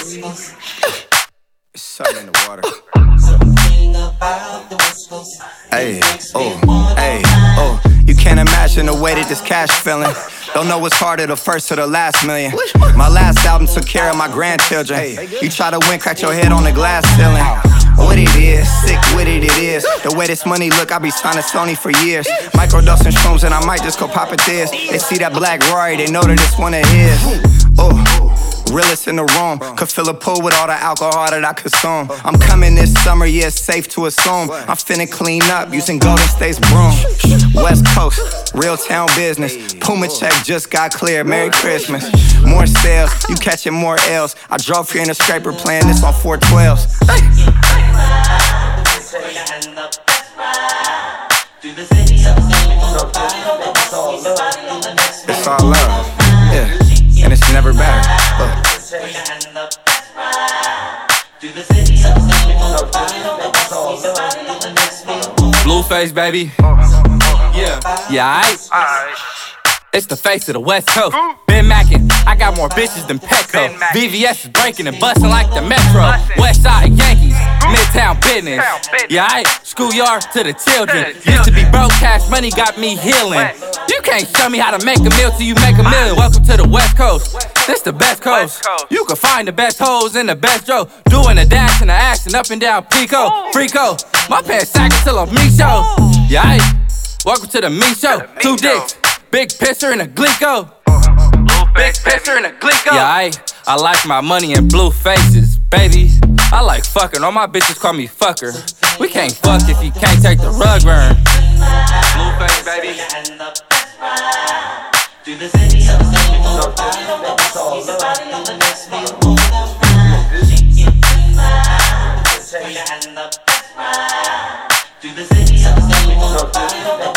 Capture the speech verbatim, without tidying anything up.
It's something in the water. Hey, oh, hey, oh. You can't imagine the way that this cash feeling. Don't know what's harder, the first or the last million. My last album took care of my grandchildren. You try to win, crack your head on the glass ceiling. What it is, sick with it, it is. The way this money look, I be signing Sony for years. Microdosing shrooms and I might just go pop it this. They see that black Rory, they know that it's one of his. Oh. Realest in the room, could fill a pool with all the alcohol that I consume. I'm coming this summer, yeah, it's safe to assume. I'm finna clean up using Golden State's broom. West Coast, real town business. Puma check just got cleared, Merry Christmas. More sales, you catching more L's. I drove here in a scraper playing this on four twelves. It's all love, yeah. And it's never better. Uh. Blueface, baby. Yeah, yeah, aight. It's the face of the West Coast. Been mackin', I got more bitches than Petco. V V S is breaking and bustin' like the Metro. West Side Yankees, Midtown business. Yeah, aight. Schoolyard to the children. Used to be broke, cash money got me healing. You can't show me how to make a meal till you make a million. Welcome to the West Coast. This the best coast. You can find the best hoes and the best Joe. Doing the dash and the action up and down Pico. Freako. My pants sagging till I'm me show. Yeah, aight. Welcome to the me show. Two dicks. Big pisser and a Glico. Big pisser and a Glico. Yeah, I, I like my money in blue faces, baby. I like fucking. All my bitches call me fucker. We can't fuck if you can't take the rug burn. Blue face, baby. Do the city